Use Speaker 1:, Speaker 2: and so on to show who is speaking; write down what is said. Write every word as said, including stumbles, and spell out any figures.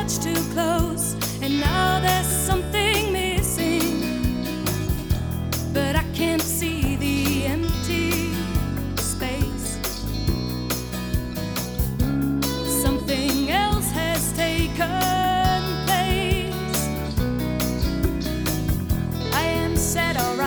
Speaker 1: much too close, and now there's something missing, but I can't see the empty space. Something else has taken place. I am sad, alright.